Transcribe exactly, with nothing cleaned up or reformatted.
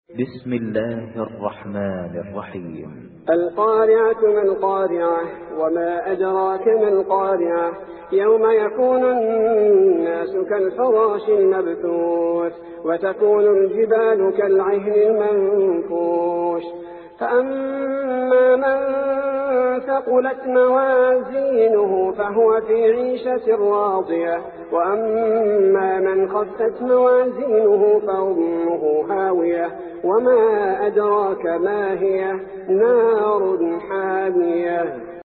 بسم الله الرحمن الرحيم. القارعة ما القارعة وما أدراك ما القارعة يوم يكون الناس كالفراش المبثوث وتكون الجبال كالعهن المنفوش فأما من ثقلت موازينه فهو في عيشة راضية وأما من خفت موازينه فأمه هاوية وما أدراك ما هي نار حامية.